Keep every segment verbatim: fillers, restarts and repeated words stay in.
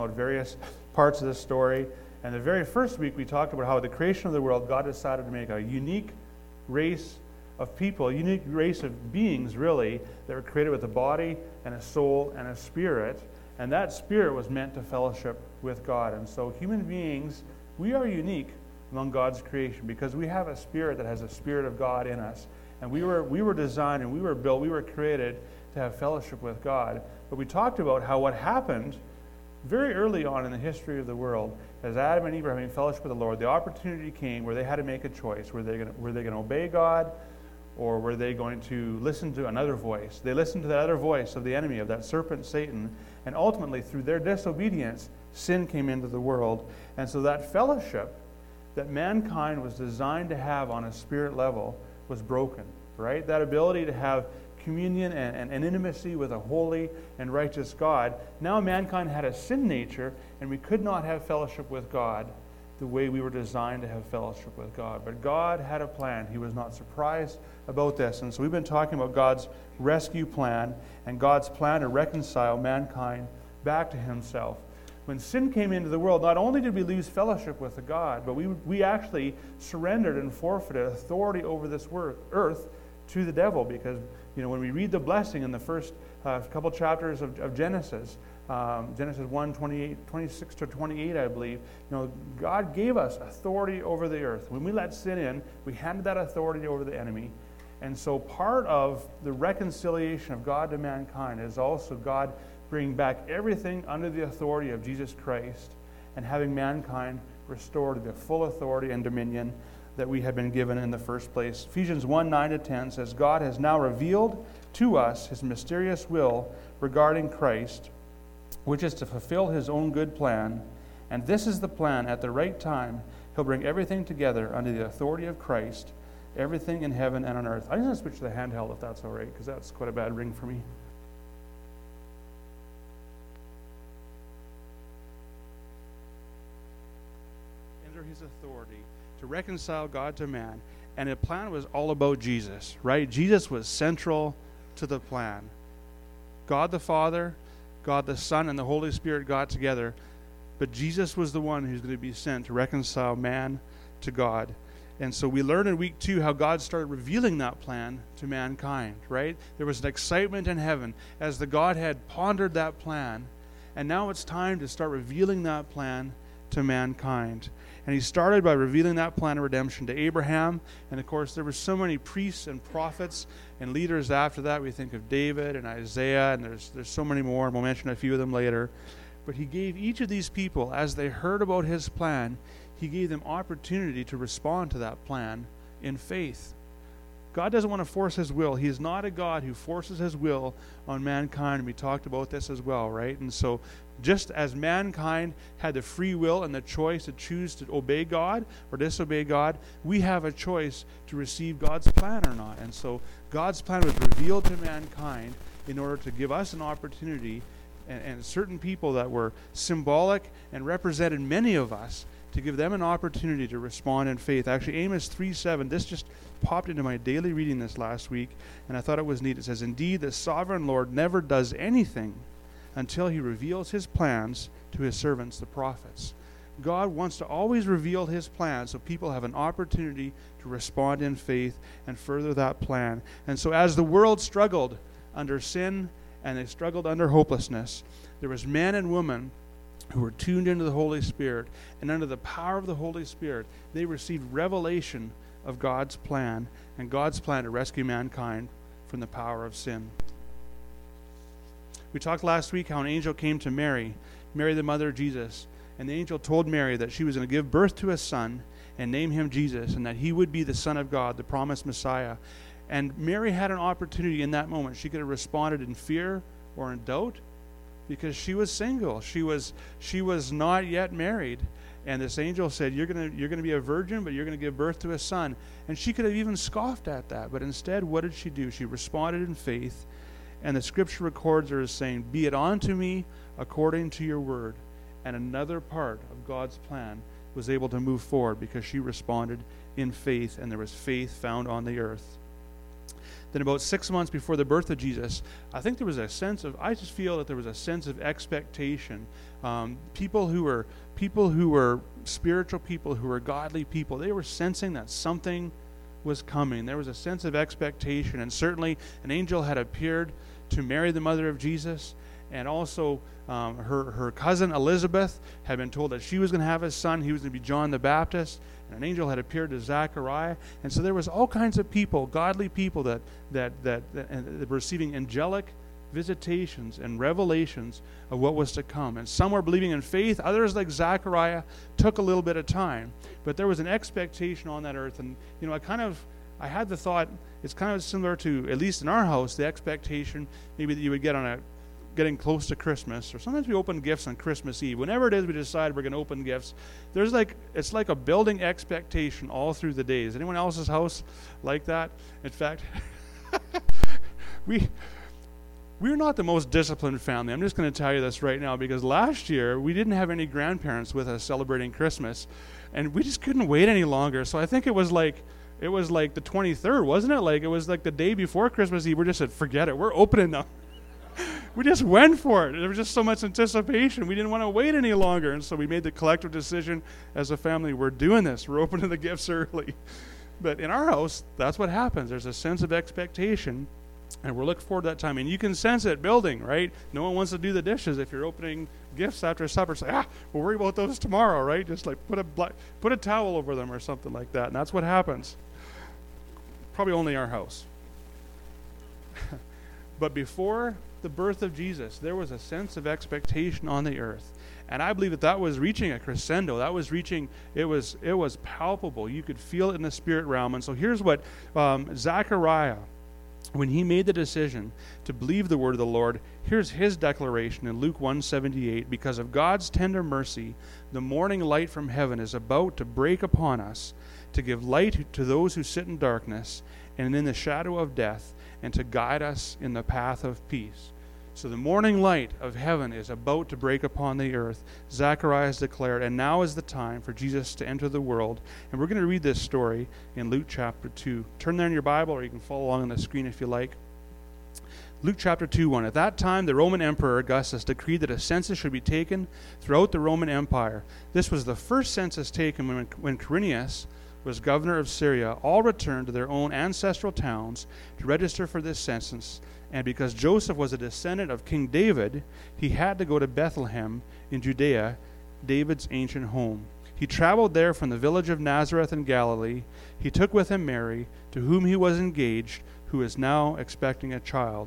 about various parts of the story. And the very first week we talked about how the creation of the world, God decided to make a unique race of people, a unique race of beings, really, that were created with a body and a soul and a spirit. And that spirit was meant to fellowship with God. And so human beings, we are unique among God's creation because we have a spirit that has a spirit of God in us. And we were we were designed and we were built, we were created to have fellowship with God. But we talked about how what happened very early on in the history of the world, as Adam and Eve were having fellowship with the Lord, the opportunity came where they had to make a choice. Were they going to, were they going to obey God, or were they going to listen to another voice? They listened to that other voice of the enemy, of that serpent Satan, and ultimately through their disobedience, sin came into the world. And so that fellowship that mankind was designed to have on a spirit level was broken, right? That ability to have communion and, and, and intimacy with a holy and righteous God. Now mankind had a sin nature, and we could not have fellowship with God the way we were designed to have fellowship with God. But God had a plan. He was not surprised about this. And so we've been talking about God's rescue plan and God's plan to reconcile mankind back to himself. When sin came into the world, not only did we lose fellowship with the God, but we, we actually surrendered and forfeited authority over this earth to the devil, because you know when we read the blessing in the first uh, couple chapters of, of Genesis, um, Genesis one, twenty-eight, twenty-six to twenty-eight, I believe, you know, God gave us authority over the earth. When we let sin in, we handed that authority over to the enemy. And so part of the reconciliation of God to mankind is also God bringing back everything under the authority of Jesus Christ and having mankind restored to the full authority and dominion that we had been given in the first place. Ephesians one, nine to ten says, God has now revealed to us his mysterious will regarding Christ, which is to fulfill his own good plan. And this is the plan. At the right time, he'll bring everything together under the authority of Christ, everything in heaven and on earth. I'm just going to switch to the handheld if that's all right, because that's quite a bad ring for me. Under his authority to reconcile God to man. And the plan was all about Jesus, right? Jesus was central to the plan. God the Father, God the Son, and the Holy Spirit got together, but Jesus was the one who's going to be sent to reconcile man to God. And so we learned in week two how God started revealing that plan to mankind, right? There was an excitement in heaven as the Godhead pondered that plan, and now it's time to start revealing that plan to mankind. And he started by revealing that plan of redemption to Abraham. And of course, there were so many priests and prophets and leaders after that. We think of David and Isaiah, and there's there's so many more, and we'll mention a few of them later. But he gave each of these people, as they heard about his plan, he gave them opportunity to respond to that plan in faith. God doesn't want to force his will. He is not a God who forces his will on mankind. We talked about this as well, right? And so just as mankind had the free will and the choice to choose to obey God or disobey God, we have a choice to receive God's plan or not. And so God's plan was revealed to mankind in order to give us an opportunity, and, and certain people that were symbolic and represented many of us, to give them an opportunity to respond in faith. Actually, Amos three seven, this just popped into my daily reading this last week, and I thought it was neat. It says, indeed, the sovereign Lord never does anything until he reveals his plans to his servants, the prophets. God wants to always reveal his plan so people have an opportunity to respond in faith and further that plan. And so as the world struggled under sin and they struggled under hopelessness, there was men and women who were tuned into the Holy Spirit, and under the power of the Holy Spirit, they received revelation of God's plan, and God's plan to rescue mankind from the power of sin. We talked last week how an angel came to Mary, Mary the mother of Jesus, and the angel told Mary that she was going to give birth to a son and name him Jesus, and that he would be the Son of God, the promised Messiah. And Mary had an opportunity in that moment. She could have responded in fear or in doubt, because she was single. She was she was not yet married. And this angel said, you're going to you're going to be a virgin, but you're going to give birth to a son. And she could have even scoffed at that. But instead, what did she do? She responded in faith. And the scripture records her as saying, be it unto me according to your word. And another part of God's plan was able to move forward because she responded in faith, and there was faith found on the earth. then about six months before the birth of Jesus, I think there was a sense of, I just feel that there was a sense of expectation. Um, people who were, people who were spiritual people, who were godly people, they were sensing that something was coming. There was a sense of expectation, and certainly an angel had appeared to Mary, the mother of Jesus, and also um, her, her cousin Elizabeth had been told that she was going to have a son. He was going to be John the Baptist. And an angel had appeared to Zechariah. And so there was all kinds of people, godly people, that that that, that, and that were receiving angelic visitations and revelations of what was to come. And some were believing in faith. Others, like Zechariah, took a little bit of time. But there was an expectation on that earth. And, you know, I kind of, I had the thought, it's kind of similar to, at least in our house, the expectation maybe that you would get on a, getting close to Christmas, or sometimes we open gifts on Christmas Eve. Whenever it is we decide we're going to open gifts, there's like, it's like a building expectation all through the day. Is anyone else's house like that? In fact, we, we're not the most disciplined family. I'm just going to tell you this right now, because last year we didn't have any grandparents with us celebrating Christmas, and we just couldn't wait any longer. So I think it was like, it was like the twenty-third, wasn't it? Like it was like the day before Christmas Eve. We just said, forget it. We're opening them. We just went for it. There was just so much anticipation. We didn't want to wait any longer. And so we made the collective decision as a family, we're doing this. We're opening the gifts early. But in our house, that's what happens. There's a sense of expectation, and we're looking forward to that time. And you can sense it building, right? No one wants to do the dishes if you're opening gifts after supper. Say, ah, we'll worry about those tomorrow, right? Just like put a bla- put a towel over them or something like that. And that's what happens. Probably only our house. But before the birth of Jesus, there was a sense of expectation on the earth. And I believe that that was reaching a crescendo. That was reaching, it was it was palpable. You could feel it in the spirit realm. And so here's what um, Zechariah, when he made the decision to believe the word of the Lord, here's his declaration in Luke one seventy-eight. Because of God's tender mercy, the morning light from heaven is about to break upon us, to give light to those who sit in darkness and in the shadow of death, and to guide us in the path of peace. So the morning light of heaven is about to break upon the earth. Zechariah has declared, and now is the time for Jesus to enter the world. And we're going to read this story in Luke chapter two. Turn there in your Bible, or you can follow along on the screen if you like. Luke chapter two, one. At that time, the Roman Emperor Augustus decreed that a census should be taken throughout the Roman Empire. This was the first census taken when, when Quirinius was governor of Syria. All returned to their own ancestral towns to register for this census. And because Joseph was a descendant of King David, he had to go to Bethlehem in Judea, David's ancient home. He traveled there from the village of Nazareth in Galilee. He took with him Mary, to whom he was engaged, who is now expecting a child.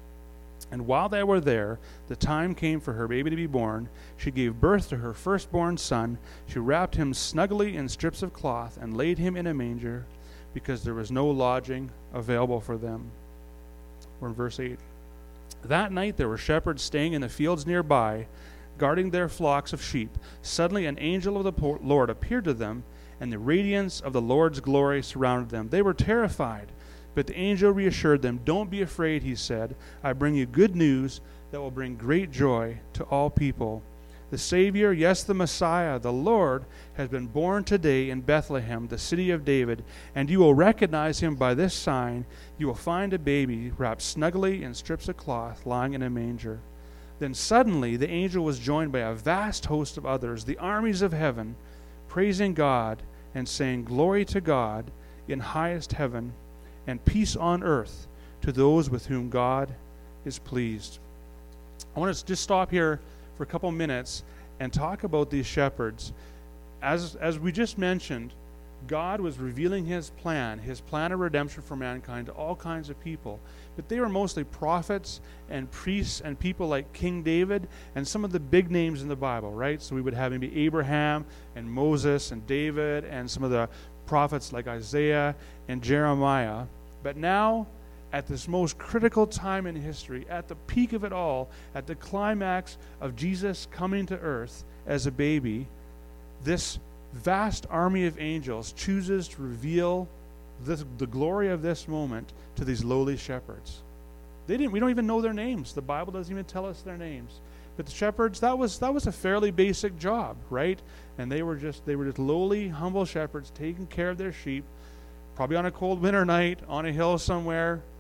And while they were there, the time came for her baby to be born. She gave birth to her firstborn son. She wrapped him snugly in strips of cloth and laid him in a manger, because there was no lodging available for them. We're in verse eight. That night there were shepherds staying in the fields nearby, guarding their flocks of sheep. Suddenly an angel of the Lord appeared to them, and the radiance of the Lord's glory surrounded them. They were terrified. But the angel reassured them. Don't be afraid, he said. I bring you good news that will bring great joy to all people. The Savior, yes, the Messiah, the Lord, has been born today in Bethlehem, the city of David, and you will recognize him by this sign. You will find a baby wrapped snugly in strips of cloth, lying in a manger. Then suddenly the angel was joined by a vast host of others, the armies of heaven, praising God and saying, Glory to God in highest heaven, and peace on earth to those with whom God is pleased. I want to just stop here for a couple minutes and talk about these shepherds. As, as we just mentioned, God was revealing his plan, his plan of redemption for mankind to all kinds of people. But they were mostly prophets and priests and people like King David and some of the big names in the Bible, right? So we would have maybe Abraham and Moses and David and some of the prophets like Isaiah and Jeremiah. But now, at this most critical time in history, at the peak of it all, at the climax of Jesus coming to earth as a baby, this vast army of angels chooses to reveal this, the glory of this moment to these lowly shepherds. They didn't. We don't even know their names. The Bible doesn't even tell us their names. But the shepherds, that was that was a fairly basic job, right? And they were just they were just lowly, humble shepherds taking care of their sheep, probably on a cold winter night on a hill somewhere,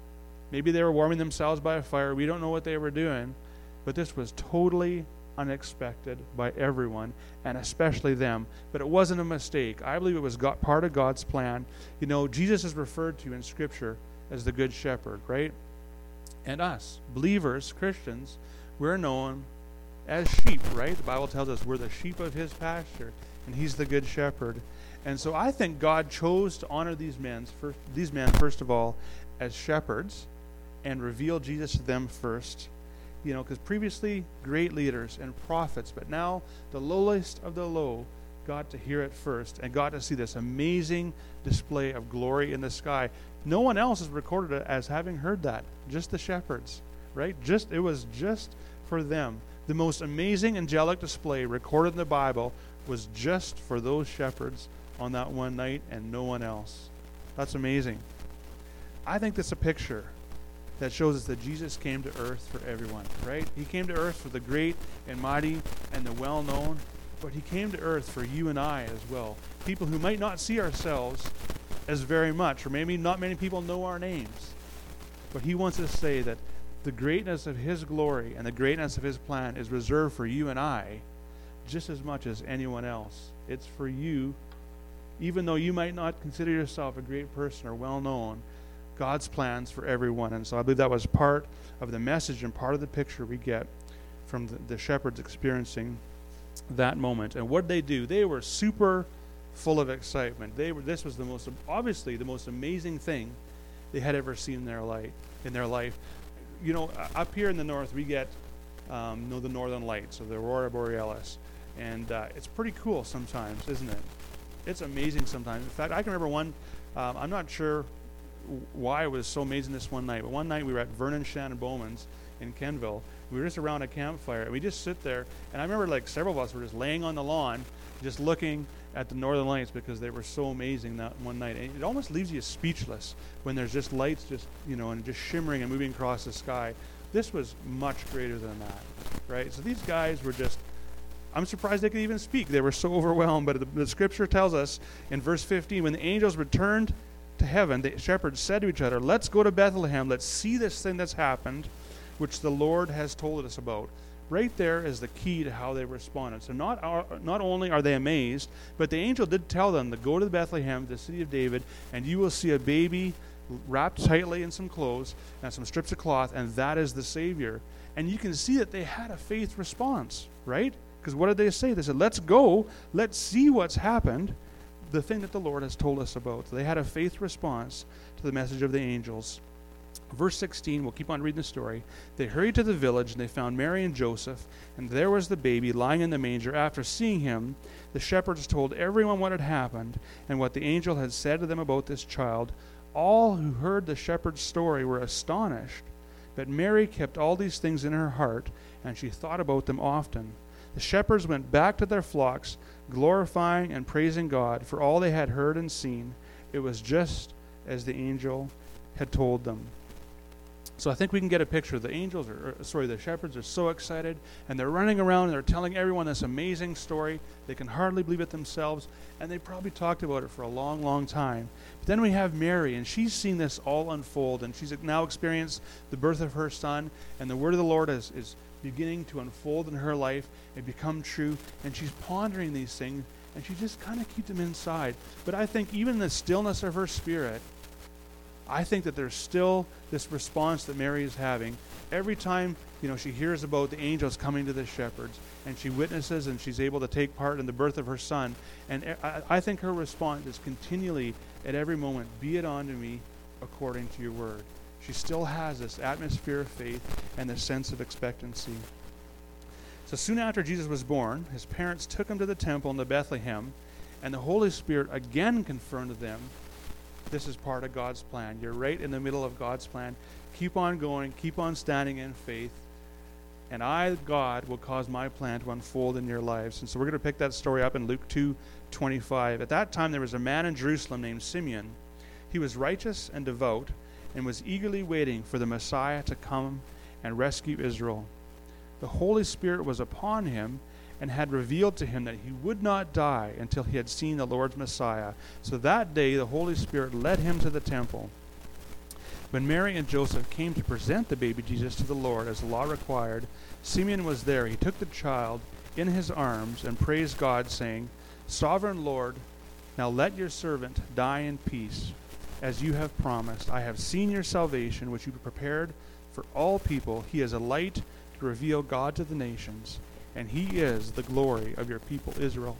Maybe they were warming themselves by a fire. We don't know what they were doing. But this was totally unexpected by everyone, and especially them. But it wasn't a mistake. I believe it was God, part of God's plan. You know, Jesus is referred to in Scripture as the Good Shepherd, right? And us, believers, Christians, we're known as sheep, right? The Bible tells us we're the sheep of his pasture, and he's the Good Shepherd. And so I think God chose to honor these men, first, these men, first of all, as shepherds, and reveal Jesus to them first. You know, because previously, great leaders and prophets, but now the lowest of the low got to hear it first and got to see this amazing display of glory in the sky. No one else is recorded as having heard that, just the shepherds, right? Just it was just for them. The most amazing angelic display recorded in the Bible was just for those shepherds on that one night and no one else. That's amazing. I think that's a picture that shows us that Jesus came to earth for everyone, right? He came to earth for the great and mighty and the well-known, but he came to earth for you and I as well. People who might not see ourselves as very much, or maybe not many people know our names. But he wants us to say that the greatness of his glory and the greatness of his plan is reserved for you and I just as much as anyone else. It's for you, even though you might not consider yourself a great person or well-known. God's plans for everyone. And so I believe that was part of the message and part of the picture we get from the, the shepherds experiencing that moment. And what did they do? They were super full of excitement. They were. This was the most, obviously, the most amazing thing they had ever seen in their life. In their life, you know, up here in the north, we get, um, you know, the northern lights, or the aurora borealis, and uh, it's pretty cool sometimes, isn't it? It's amazing sometimes. In fact, I can remember one. Um, I'm not sure why it was so amazing this one night, but one night we were at Vernon Shannon Bowman's in Kenville. We were just around a campfire, and we just sit there, and I remember like several of us were just laying on the lawn just looking at the northern lights because they were so amazing that one night. And it almost leaves you speechless when there's just lights just, you know, and just shimmering and moving across the sky. This was much greater than that, right? So these guys were just, I'm surprised they could even speak. They were so overwhelmed, but the, the scripture tells us in verse fifteen, when the angels returned to heaven, the shepherds said to each other, let's go to Bethlehem, let's see this thing that's happened, which the Lord has told us about. Right there is the key to how they responded. So not are, not only are they amazed, but the angel did tell them to go to Bethlehem, the city of David, and you will see a baby wrapped tightly in some clothes and some strips of cloth, and that is the Savior. And you can see that they had a faith response, right? Because what did they say? They said, let's go, let's see what's happened, the thing that the Lord has told us about. They had a faith response to the message of the angels. Verse sixteen, we'll keep on reading the story. They hurried to the village, and they found Mary and Joseph, and there was the baby lying in the manger. After seeing him, the shepherds told everyone what had happened and what the angel had said to them about this child. All who heard the shepherd's story were astonished, but Mary kept all these things in her heart, and she thought about them often. The shepherds went back to their flocks, glorifying and praising God for all they had heard and seen. It was just as the angel had told them. So I think we can get a picture. The angels, are, or, sorry, the shepherds are so excited, and they're running around and they're telling everyone this amazing story. They can hardly believe it themselves, and they probably talked about it for a long, long time. But then we have Mary, and she's seen this all unfold, and she's now experienced the birth of her son, and the word of the Lord is, is beginning to unfold in her life and become true, and she's pondering these things, and she just kind of keeps them inside. But I think even in the stillness of her spirit, I think that there's still this response that Mary is having every time, you know, she hears about the angels coming to the shepherds, and she witnesses and she's able to take part in the birth of her son. And I, I think her response is continually, at every moment, be it unto me according to your word. She still has this atmosphere of faith and this sense of expectancy. So soon after Jesus was born, his parents took him to the temple in Bethlehem, and the Holy Spirit again confirmed to them, this is part of God's plan. You're right in the middle of God's plan. Keep on going. Keep on standing in faith. And I, God, will cause my plan to unfold in your lives. And so we're going to pick that story up in Luke two twenty-five. At that time, there was a man in Jerusalem named Simeon. He was righteous and devout and was eagerly waiting for the Messiah to come and rescue Israel. The Holy Spirit was upon him and had revealed to him that he would not die until he had seen the Lord's Messiah. So that day the Holy Spirit led him to the temple. When Mary and Joseph came to present the baby Jesus to the Lord as the law required, Simeon was there. He took the child in his arms and praised God, saying, Sovereign Lord, now let your servant die in peace, as you have promised. I have seen your salvation, which you prepared for all people. He is a light to reveal God to the nations, and he is the glory of your people Israel.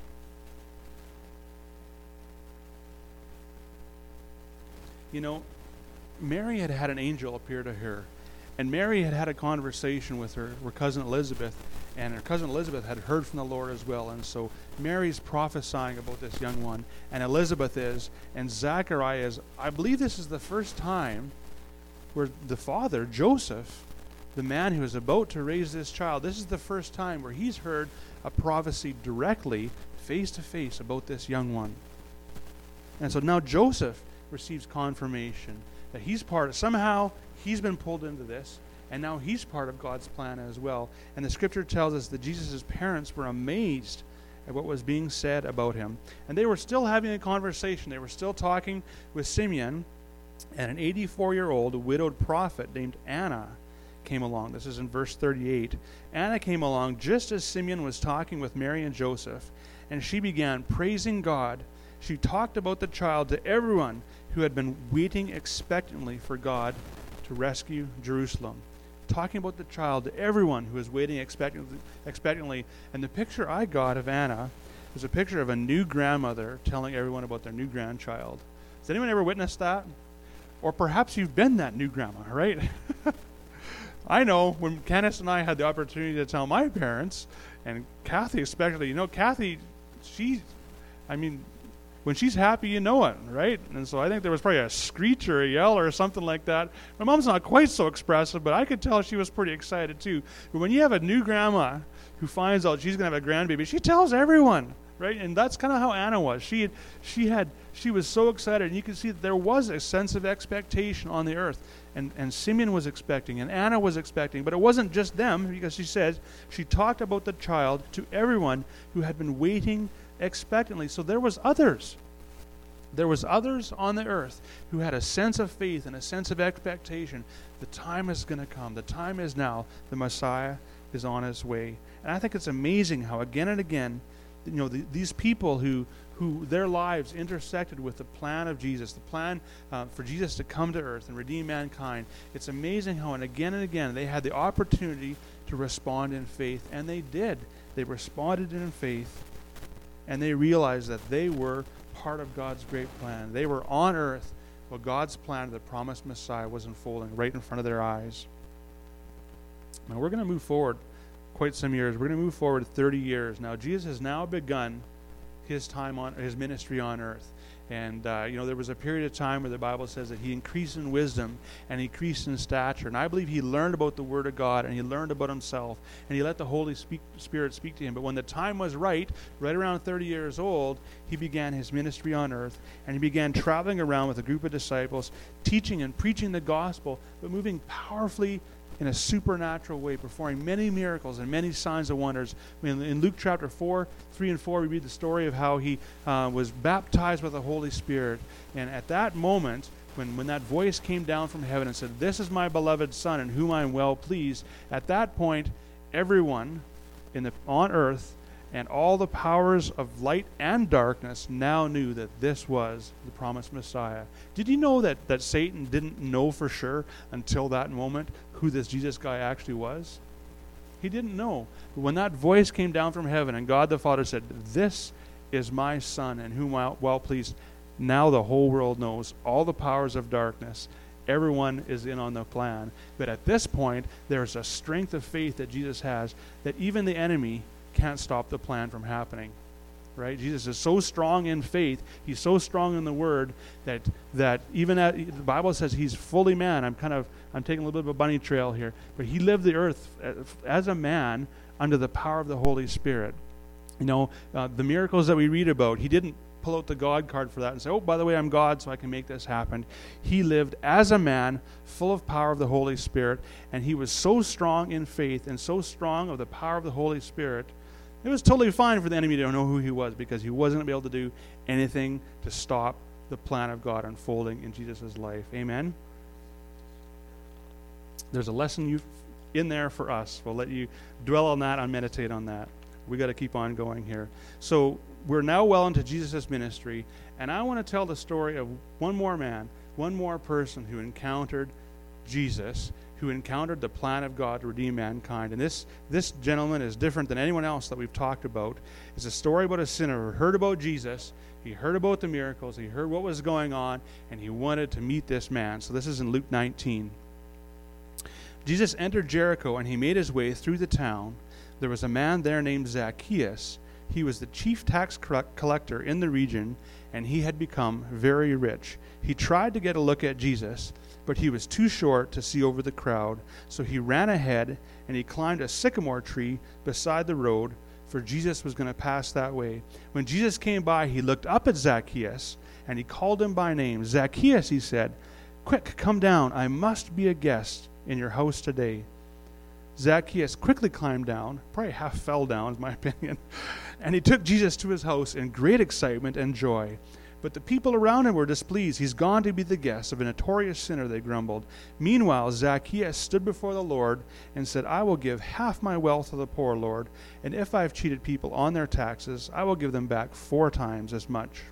You know, Mary had had an angel appear to her, and Mary had had a conversation with her, her cousin Elizabeth, and her cousin Elizabeth had heard from the Lord as well. And so Mary's prophesying about this young one, and Elizabeth is, and Zachariah is. I believe this is the first time where the father, Joseph, the man who is about to raise this child, this is the first time where he's heard a prophecy directly, face to face, about this young one. And so now Joseph receives confirmation that he's part of, somehow he's been pulled into this, and now he's part of God's plan as well. And the scripture tells us that Jesus' parents were amazed at what was being said about him. And they were still having a conversation. They were still talking with Simeon, and an eighty-four-year-old widowed prophet named Anna came along. This is in verse thirty-eight. Anna came along just as Simeon was talking with Mary and Joseph, and she began praising God. She talked about the child to everyone who had been waiting expectantly for God to rescue Jerusalem. Talking about the child to everyone who was waiting expectantly, expectantly. And the picture I got of Anna was a picture of a new grandmother telling everyone about their new grandchild. Has anyone ever witnessed that? Or perhaps you've been that new grandma, right? I know when Candace and I had the opportunity to tell my parents, and Kathy especially, you know, Kathy, she, I mean, when she's happy, you know it, right? And so I think there was probably a screech or a yell or something like that. My mom's not quite so expressive, but I could tell she was pretty excited too. But when you have a new grandma who finds out she's going to have a grandbaby, she tells everyone, right? And that's kind of how Anna was. She had, she had, she was so excited, and you can see that there was a sense of expectation on the earth. And, and Simeon was expecting, and Anna was expecting, but it wasn't just them, because she says she talked about the child to everyone who had been waiting expectantly. So there was others. There was others on the earth who had a sense of faith and a sense of expectation. The time is going to come. The time is now. The Messiah is on his way. And I think it's amazing how again and again, you know, the, these people who who their lives intersected with the plan of Jesus, the plan uh, for Jesus to come to earth and redeem mankind. It's amazing how and again and again they had the opportunity to respond in faith, and they did. They responded in faith. And they realized that they were part of God's great plan. They were on earth while God's plan of the promised Messiah was unfolding right in front of their eyes. Now we're going to move forward quite some years. We're going to move forward thirty years. Now Jesus has now begun his time on his ministry on earth. And, uh, you know, there was a period of time where the Bible says that he increased in wisdom and he increased in stature. And I believe he learned about the Word of God, and he learned about himself, and he let the Holy speak, Spirit speak to him. But when the time was right, right around thirty years old, he began his ministry on earth, and he began traveling around with a group of disciples, teaching and preaching the gospel, but moving powerfully in a supernatural way, performing many miracles and many signs and wonders. I mean, in Luke chapter four, three and four, we read the story of how he uh, was baptized with the Holy Spirit. And at that moment, when, when that voice came down from heaven and said, "This is my beloved Son, in whom I am well pleased," at that point, everyone in the on earth and all the powers of light and darkness now knew that this was the promised Messiah. Did you know that, that Satan didn't know for sure until that moment who this Jesus guy actually was? He didn't know. But when that voice came down from heaven and God the Father said, "This is my Son in whom I am well pleased," now the whole world knows. All the powers of darkness, everyone is in on the plan. But at this point, there's a strength of faith that Jesus has that even the enemy can't stop the plan from happening, right? Jesus is so strong in faith, he's so strong in the Word that that even at, the Bible says he's fully man. I'm kind of I'm taking a little bit of a bunny trail here, but he lived the earth as a man under the power of the Holy Spirit. You know, uh, the miracles that we read about, he didn't pull out the God card for that and say, "Oh, by the way, I'm God, so I can make this happen." He lived as a man, full of power of the Holy Spirit, and he was so strong in faith and so strong of the power of the Holy Spirit. It was totally fine for the enemy to know who he was, because he wasn't going to be able to do anything to stop the plan of God unfolding in Jesus' life. Amen? There's a lesson you in there for us. We'll let you dwell on that and meditate on that. We got to keep on going here. So we're now well into Jesus' ministry, and I want to tell the story of one more man, one more person who encountered Jesus, who encountered the plan of God to redeem mankind. And this, this gentleman is different than anyone else that we've talked about. It's a story about a sinner who heard about Jesus, he heard about the miracles, he heard what was going on, and he wanted to meet this man. So this is in Luke nineteen. Jesus entered Jericho, and he made his way through the town. There was a man there named Zacchaeus. He was the chief tax collector in the region, and he had become very rich. He tried to get a look at Jesus, but he was too short to see over the crowd. So he ran ahead, and he climbed a sycamore tree beside the road, for Jesus was going to pass that way. When Jesus came by, he looked up at Zacchaeus, and he called him by name. "Zacchaeus," he said, "quick, come down. I must be a guest in your house today." Zacchaeus quickly climbed down, probably half fell down, is my opinion, and he took Jesus to his house in great excitement and joy. But the people around him were displeased. "He's gone to be the guest of a notorious sinner," they grumbled. Meanwhile, Zacchaeus stood before the Lord and said, "I will give half my wealth to the poor, Lord, and if I've cheated people on their taxes, I will give them back four times as much."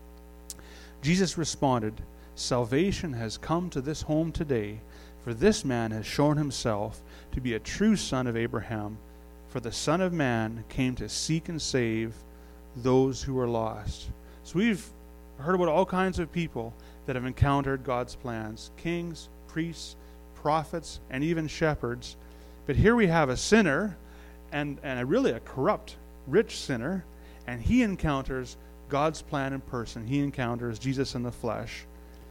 Jesus responded, "Salvation has come to this home today, for this man has shown himself to be a true son of Abraham. For the Son of Man came to seek and save those who were lost." So we've heard about all kinds of people that have encountered God's plans. Kings, priests, prophets, and even shepherds. But here we have a sinner, and, and a really a corrupt, rich sinner, and he encounters God's plan in person. He encounters Jesus in the flesh.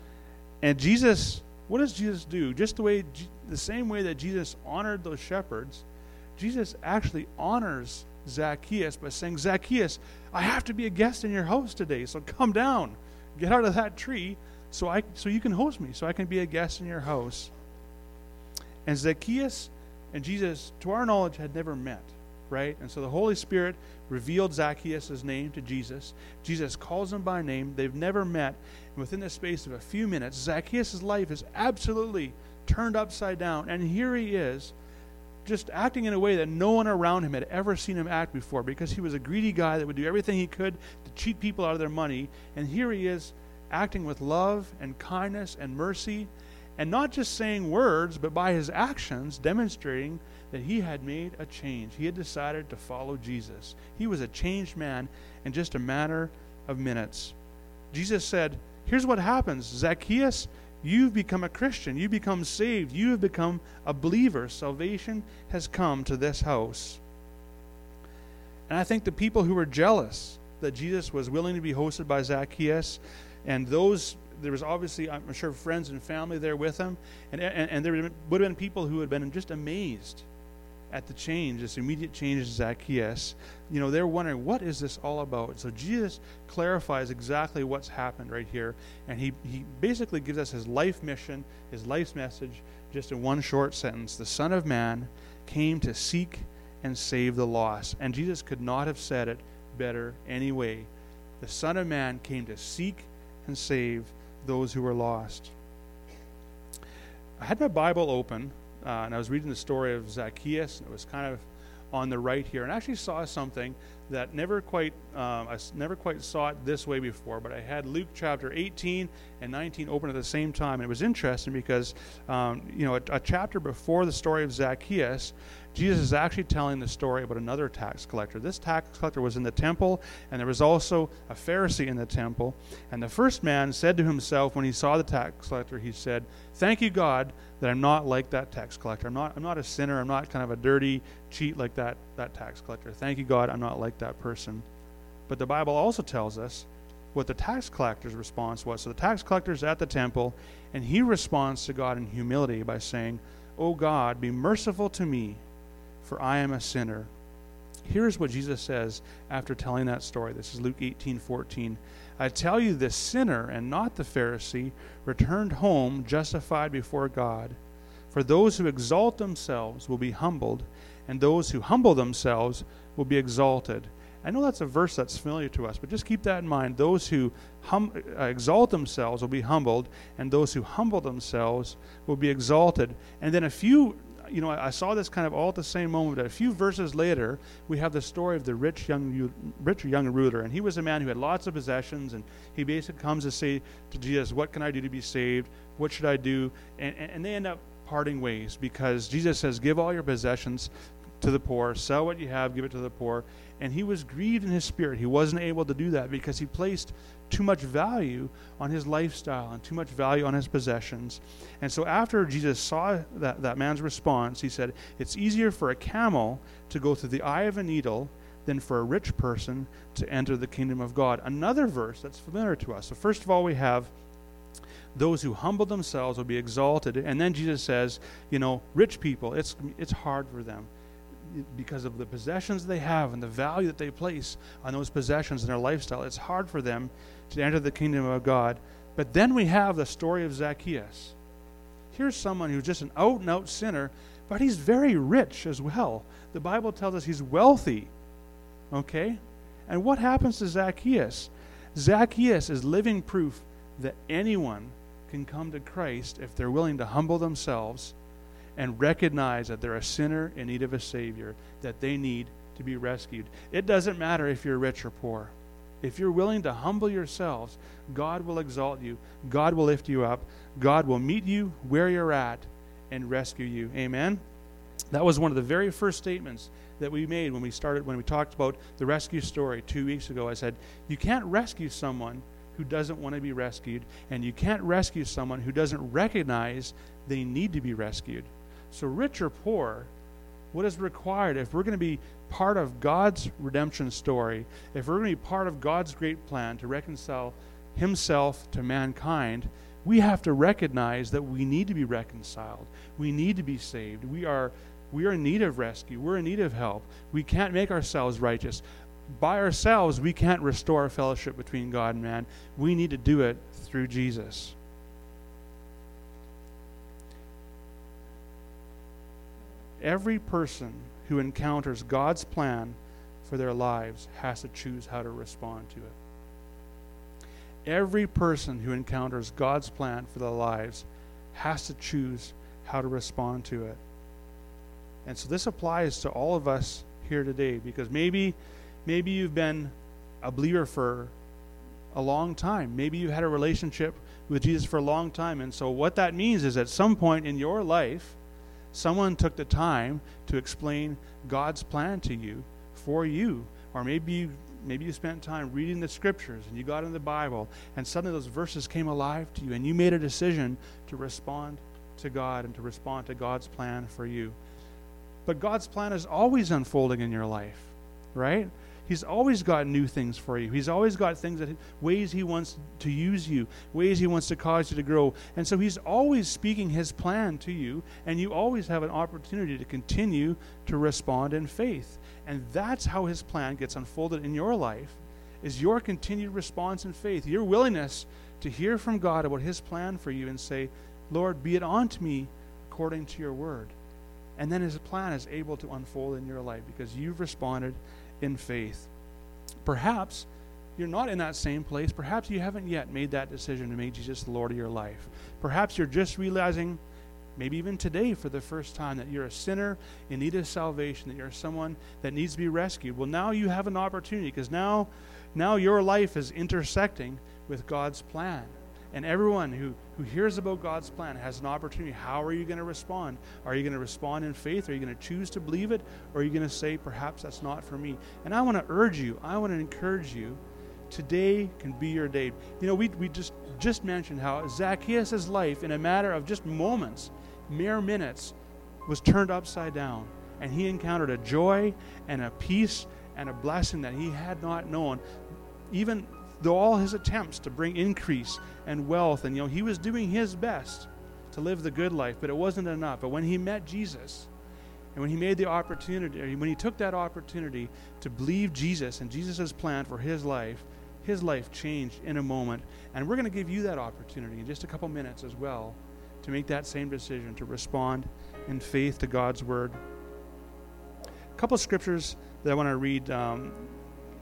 And Jesus, what does Jesus do? Just the way, the same way that Jesus honored those shepherds, Jesus actually honors Zacchaeus by saying, "Zacchaeus, I have to be a guest in your house today, so come down, get out of that tree, so I so you can host me, so I can be a guest in your house." And Zacchaeus and Jesus, to our knowledge, had never met, right? And so the Holy Spirit revealed Zacchaeus' name to Jesus. Jesus calls him by name. They've never met. And within the space of a few minutes, Zacchaeus' life is absolutely turned upside down. And here he is, just acting in a way that no one around him had ever seen him act before, because he was a greedy guy that would do everything he could to cheat people out of their money. And here he is acting with love and kindness and mercy, and not just saying words, but by his actions demonstrating that he had made a change. He had decided to follow Jesus. He was a changed man in just a matter of minutes. Jesus said, "Here's what happens. Zacchaeus, you've become a Christian. You become saved. You have become a believer. Salvation has come to this house." And I think the people who were jealous that Jesus was willing to be hosted by Zacchaeus, and those, there was obviously, I'm sure, friends and family there with him, and, and, and there would have been people who had been just amazed at the change, this immediate change in Zacchaeus. You know, they're wondering, what is this all about? So Jesus clarifies exactly what's happened right here, and he, he basically gives us his life mission, his life's message, just in one short sentence. The Son of Man came to seek and save the lost. And Jesus could not have said it better anyway. The Son of Man came to seek and save those who were lost. I had my Bible open, Uh, and I was reading the story of Zacchaeus, and it was kind of on the right here, and I actually saw something that never quite, um, I never quite saw it this way before, but I had Luke chapter eighteen and nineteen open at the same time, and it was interesting because, um, you know, a, a chapter before the story of Zacchaeus, Jesus is actually telling the story about another tax collector. This tax collector was in the temple, and there was also a Pharisee in the temple, and the first man said to himself when he saw the tax collector, he said, "Thank you, God, that I'm not like that tax collector. I'm not I'm not a sinner. I'm not kind of a dirty cheat like that, that tax collector. Thank you, God, I'm not like that person." But the Bible also tells us what the tax collector's response was. So the tax collector's at the temple, and he responds to God in humility by saying, "Oh God, be merciful to me, for I am a sinner." Here's what Jesus says after telling that story. This is Luke eighteen fourteen. "I tell you, this sinner, and not the Pharisee, returned home justified before God. For those who exalt themselves will be humbled, and those who humble themselves will be exalted." I know that's a verse that's familiar to us, but just keep that in mind. Those who hum, uh, exalt themselves will be humbled, and those who humble themselves will be exalted. And then a few, you know, I, I saw this kind of all at the same moment. A few verses later, we have the story of the rich young, rich young ruler, and he was a man who had lots of possessions, and he basically comes to say to Jesus, "What can I do to be saved? What should I do?" And, and, and they end up parting ways because Jesus says, "Give all your possessions to the poor, sell what you have, give it to the poor." And he was grieved in his spirit. He wasn't able to do that because he placed too much value on his lifestyle and too much value on his possessions. And so after Jesus saw that, that man's response, he said, "It's easier for a camel to go through the eye of a needle than for a rich person to enter the kingdom of God." Another verse that's familiar to us. So first of all, we have those who humble themselves will be exalted. And then Jesus says, you know, rich people, it's it's hard for them, because of the possessions they have and the value that they place on those possessions in their lifestyle. It's hard for them to enter the kingdom of God. But then we have the story of Zacchaeus. Here's someone who's just an out-and-out sinner, but he's very rich as well. The Bible tells us he's wealthy. Okay? And what happens to Zacchaeus? Zacchaeus is living proof that anyone can come to Christ if they're willing to humble themselves and recognize that they're a sinner in need of a Savior, that they need to be rescued. It doesn't matter if you're rich or poor. If you're willing to humble yourselves, God will exalt you. God will lift you up. God will meet you where you're at and rescue you. Amen? That was one of the very first statements that we made when we started, when we talked about the rescue story two weeks ago. I said, you can't rescue someone who doesn't want to be rescued, and you can't rescue someone who doesn't recognize they need to be rescued. So rich or poor, what is required if we're going to be part of God's redemption story, if we're going to be part of God's great plan to reconcile himself to mankind, we have to recognize that we need to be reconciled. We need to be saved. We are we are in need of rescue. We're in need of help. We can't make ourselves righteous. By ourselves, we can't restore a fellowship between God and man. We need to do it through Jesus. Every person who encounters God's plan for their lives has to choose how to respond to it. Every person who encounters God's plan for their lives has to choose how to respond to it. And so this applies to all of us here today, because maybe maybe you've been a believer for a long time. Maybe you had a relationship with Jesus for a long time. And so what that means is at some point in your life, someone took the time to explain God's plan to you, for you. Or maybe you, maybe you spent time reading the scriptures and you got in the Bible and suddenly those verses came alive to you and you made a decision to respond to God and to respond to God's plan for you. But God's plan is always unfolding in your life, right? He's always got new things for you. He's always got things that ways he wants to use you, ways he wants to cause you to grow. And so he's always speaking his plan to you, and you always have an opportunity to continue to respond in faith. And that's how his plan gets unfolded in your life, is your continued response in faith, your willingness to hear from God about his plan for you and say, Lord, be it unto me according to your word. And then his plan is able to unfold in your life because you've responded in faith. Perhaps you're not in that same place. Perhaps you haven't yet made that decision to make Jesus the Lord of your life. Perhaps you're just realizing, maybe even today for the first time, that you're a sinner in need of salvation, that you're someone that needs to be rescued. Well, now you have an opportunity, because now, now your life is intersecting with God's plan. And everyone who, who hears about God's plan has an opportunity. How are you going to respond? Are you going to respond in faith? Are you going to choose to believe it? Or are you going to say, perhaps that's not for me? And I want to urge you, I want to encourage you, today can be your day. You know, we, we just, just mentioned how Zacchaeus' life, in a matter of just moments, mere minutes, was turned upside down. And he encountered a joy and a peace and a blessing that he had not known. Even though all his attempts to bring increase and wealth, and you know, he was doing his best to live the good life, but it wasn't enough. But when he met Jesus, and when he made the opportunity, when he took that opportunity to believe Jesus and Jesus' plan for his life, his life changed in a moment. And we're going to give you that opportunity in just a couple minutes as well to make that same decision, to respond in faith to God's word. A couple of scriptures that I want to read um,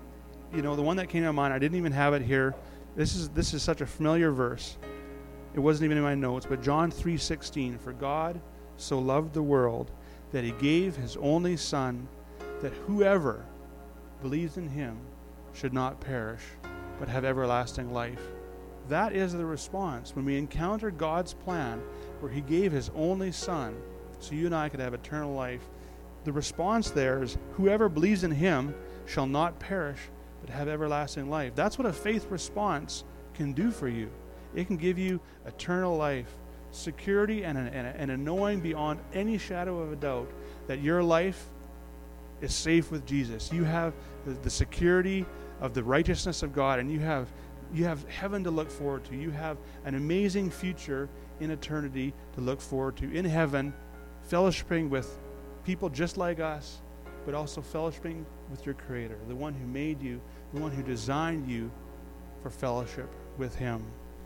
you know, the one that came to mind, I didn't even have it here. This is this is such a familiar verse. It wasn't even in my notes, but John three sixteen, for God so loved the world that he gave his only Son, that whoever believes in him should not perish, but have everlasting life. That is the response when we encounter God's plan where he gave his only Son so you and I could have eternal life. The response there is whoever believes in him shall not perish, but have everlasting life. That's what a faith response can do for you. It can give you eternal life, security, and, a, and, a, and a knowing beyond any shadow of a doubt that your life is safe with Jesus. You have the, the security of the righteousness of God, and you have you have heaven to look forward to. You have an amazing future in eternity to look forward to. In heaven, fellowshipping with people just like us, but also fellowshipping with your Creator, the one who made you, the one who designed you for fellowship with him.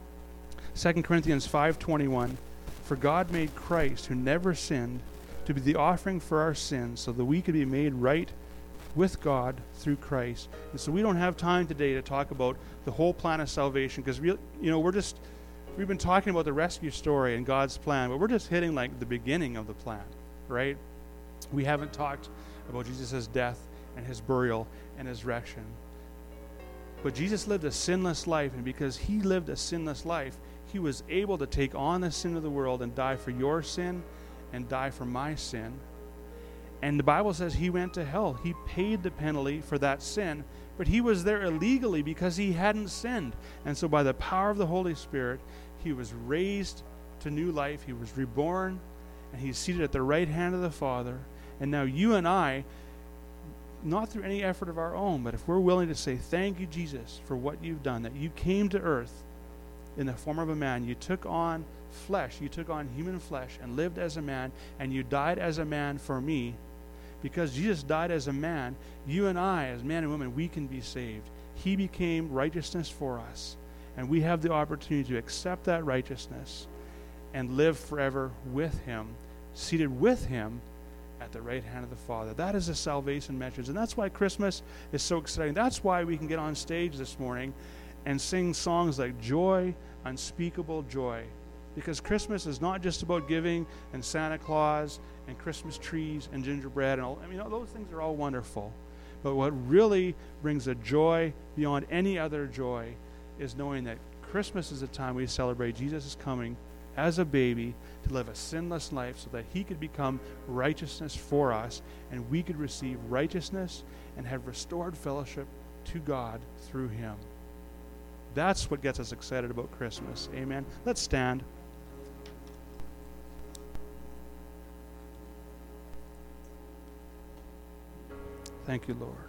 Second Corinthians five twenty-one, for God made Christ, who never sinned, to be the offering for our sins, so that we could be made right with God through Christ. And so we don't have time today to talk about the whole plan of salvation, because we, you know, we're just we've been talking about the rescue story and God's plan, but we're just hitting like the beginning of the plan, right? We haven't talked about Jesus' death and his burial and his resurrection. But Jesus lived a sinless life, and because he lived a sinless life, he was able to take on the sin of the world and die for your sin and die for my sin. And the Bible says he went to hell. He paid the penalty for that sin, but he was there illegally because he hadn't sinned. And so by the power of the Holy Spirit, he was raised to new life. He was reborn, and he's seated at the right hand of the Father. And now you and I, not through any effort of our own, but if we're willing to say, thank you, Jesus, for what you've done, that you came to earth in the form of a man, you took on flesh, you took on human flesh and lived as a man, and you died as a man for me. Because Jesus died as a man, you and I, as men and women, we can be saved. He became righteousness for us, and we have the opportunity to accept that righteousness and live forever with him, seated with him at the right hand of the Father. That is a salvation message, and that's why Christmas is so exciting. That's why we can get on stage this morning and sing songs like Joy, Unspeakable Joy. Because Christmas is not just about giving and Santa Claus and Christmas trees and gingerbread and all. I mean, those things are all wonderful. But what really brings a joy beyond any other joy is knowing that Christmas is a time we celebrate Jesus' coming as a baby to live a sinless life so that he could become righteousness for us, and we could receive righteousness and have restored fellowship to God through him. That's what gets us excited about Christmas. Amen. Let's stand. Thank you, Lord.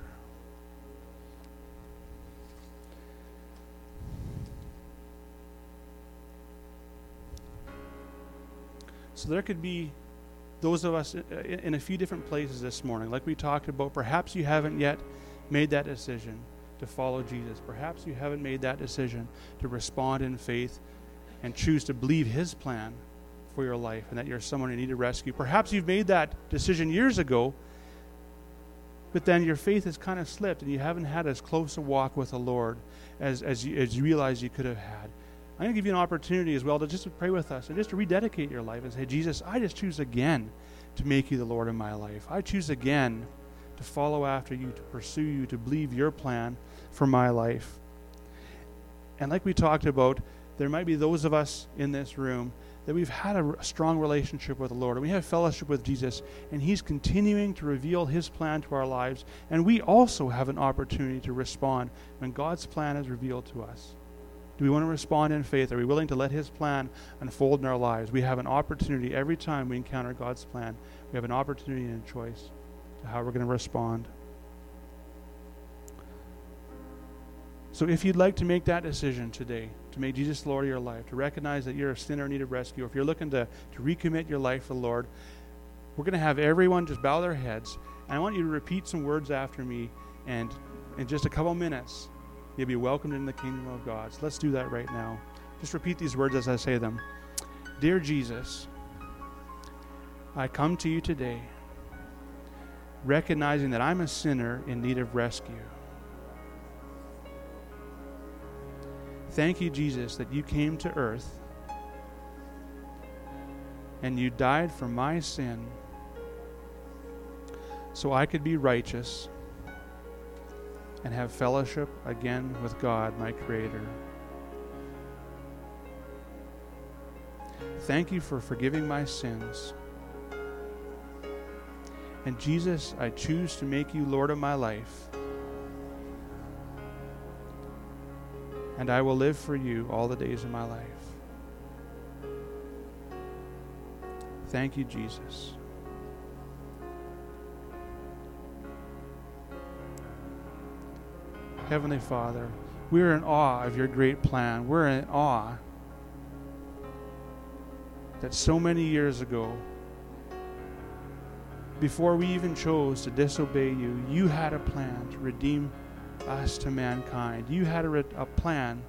So there could be those of us in a few different places this morning. Like we talked about, perhaps you haven't yet made that decision to follow Jesus. Perhaps you haven't made that decision to respond in faith and choose to believe his plan for your life, and that you're someone in need of rescue. Perhaps you've made that decision years ago, but then your faith has kind of slipped and you haven't had as close a walk with the Lord as, as, you, as you realize you could have had. I'm going to give you an opportunity as well to just to pray with us and just to rededicate your life and say, Jesus, I just choose again to make you the Lord of my life. I choose again to follow after you, to pursue you, to believe your plan for my life. And like we talked about, there might be those of us in this room that we've had a strong relationship with the Lord, and we have fellowship with Jesus, and he's continuing to reveal his plan to our lives, and we also have an opportunity to respond when God's plan is revealed to us. Do we want to respond in faith? Are we willing to let his plan unfold in our lives? We have an opportunity every time we encounter God's plan. We have an opportunity and a choice to how we're going to respond. So if you'd like to make that decision today, to make Jesus Lord of your life, to recognize that you're a sinner in need of rescue, or if you're looking to, to recommit your life to the Lord, we're going to have everyone just bow their heads. And I want you to repeat some words after me, and in just a couple minutes, you'll be welcomed in the kingdom of God. So let's do that right now. Just repeat these words as I say them. Dear Jesus, I come to you today, recognizing that I'm a sinner in need of rescue. Thank you, Jesus, that you came to earth and you died for my sin so I could be righteous and have fellowship again with God, my Creator. Thank you for forgiving my sins. And Jesus, I choose to make you Lord of my life. And I will live for you all the days of my life. Thank you, Jesus. Heavenly Father, we're in awe of your great plan. We're in awe that so many years ago, before we even chose to disobey you, you had a plan to redeem us to mankind. You had a, re- a plan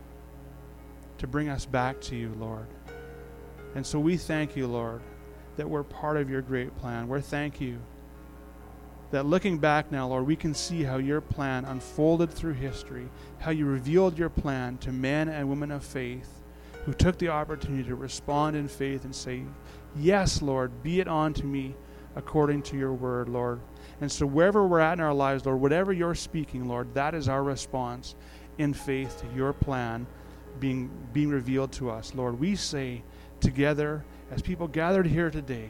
to bring us back to you, Lord. And so we thank you, Lord, that we're part of your great plan. We thank you that looking back now, Lord, we can see how your plan unfolded through history, how you revealed your plan to men and women of faith who took the opportunity to respond in faith and say, yes, Lord, be it unto me according to your word, Lord. And so wherever we're at in our lives, Lord, whatever you're speaking, Lord, that is our response in faith to your plan being, being revealed to us. Lord, we say together, as people gathered here today,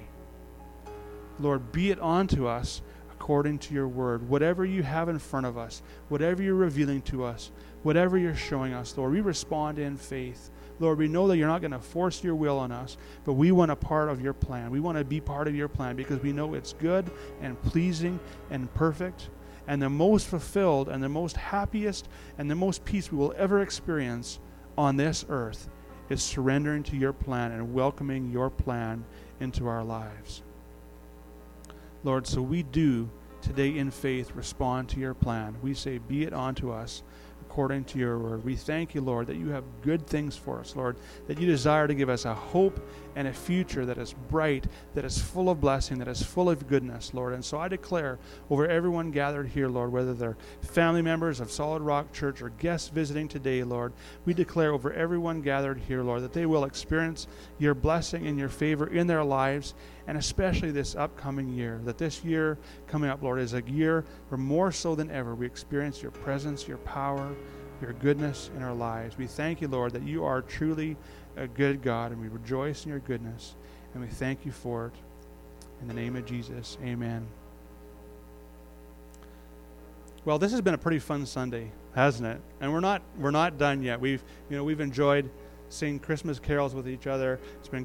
Lord, be it unto us according to your word. Whatever you have in front of us, whatever you're revealing to us, whatever you're showing us, Lord, we respond in faith. Lord, we know that you're not going to force your will on us, but we want a part of your plan. We want to be part of your plan because we know it's good and pleasing and perfect, and the most fulfilled and the most happiest and the most peace we will ever experience on this earth is surrendering to your plan and welcoming your plan into our lives. Lord, so we do today in faith respond to your plan. We say, be it unto us according to your word. We thank you, Lord, that you have good things for us, Lord, that you desire to give us a hope and a future that is bright, that is full of blessing, that is full of goodness, Lord. And so I declare over everyone gathered here, Lord, whether they're family members of Solid Rock Church or guests visiting today, Lord, we declare over everyone gathered here, Lord, that they will experience your blessing and your favor in their lives, and especially this upcoming year, that this year coming up, Lord, is a year where more so than ever we experience your presence, your power, your goodness in our lives. We thank you, Lord, that you are truly a good God, and we rejoice in your goodness, and we thank you for it. In the name of Jesus, amen. Well, this has been a pretty fun Sunday, hasn't it? And we're not we're not done yet. We've you know we've enjoyed singing Christmas carols with each other. It's been